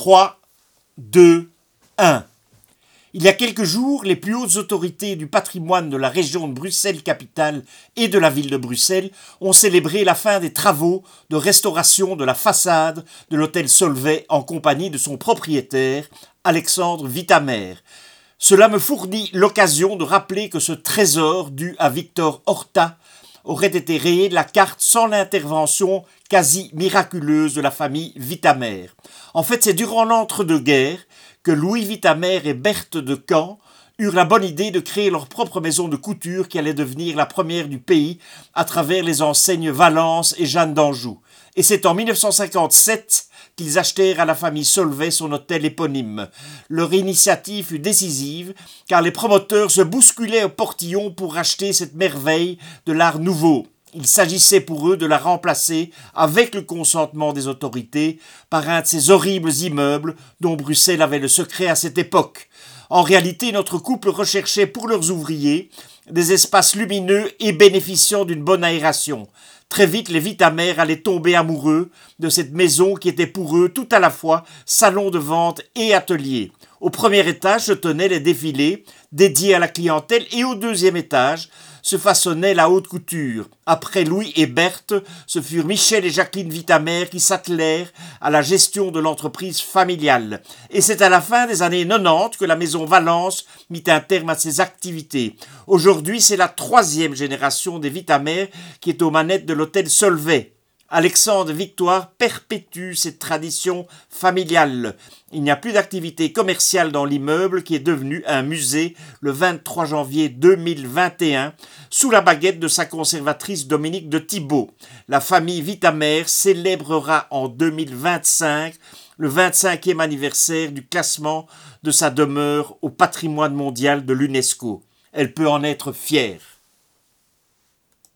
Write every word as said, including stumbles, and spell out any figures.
trois, deux, un. Il y a quelques jours, les plus hautes autorités du patrimoine de la région de Bruxelles-Capitale et de la ville de Bruxelles ont célébré la fin des travaux de restauration de la façade de l'hôtel Solvay en compagnie de son propriétaire, Alexandre Vitamer. Cela me fournit l'occasion de rappeler que ce trésor dû à Victor Horta aurait été rayé de la carte sans l'intervention quasi miraculeuse de la famille Vitamer. En fait, c'est durant l'entre-deux-guerres que Louis Vitamer et Berthe de Camp eurent la bonne idée de créer leur propre maison de couture qui allait devenir la première du pays à travers les enseignes Valence et Jeanne d'Anjou. Et c'est en dix-neuf cent cinquante-sept qu'ils achetèrent à la famille Solvay son hôtel éponyme. Leur initiative fut décisive car les promoteurs se bousculaient au portillon pour racheter cette merveille de l'art nouveau. Il s'agissait pour eux de la remplacer, avec le consentement des autorités, par un de ces horribles immeubles dont Bruxelles avait le secret à cette époque. En réalité, notre couple recherchait pour leurs ouvriers des espaces lumineux et bénéficiant d'une bonne aération. Très vite, les Vitamer allaient tomber amoureux de cette maison qui était pour eux tout à la fois salon de vente et atelier. Au premier étage se tenaient les défilés dédiés à la clientèle et au deuxième étage se façonnait la haute couture. Après Louis et Berthe, ce furent Michel et Jacqueline Vitamer qui s'attelèrent à la gestion de l'entreprise familiale. Et c'est à la fin des années quatre-vingt-dix que la maison Valence mit un terme à ses activités. Aujourd'hui, c'est la troisième génération des Vitamer qui est aux manettes de l'hôtel Solvay. Alexandre Victoire perpétue cette tradition familiale. Il n'y a plus d'activité commerciale dans l'immeuble qui est devenu un musée le vingt-trois janvier deux mille vingt et un sous la baguette de sa conservatrice Dominique de Thibault. La famille Vitamer célébrera en deux mille vingt-cinq le vingt-cinquième anniversaire du classement de sa demeure au patrimoine mondial de l'UNESCO. Elle peut en être fière.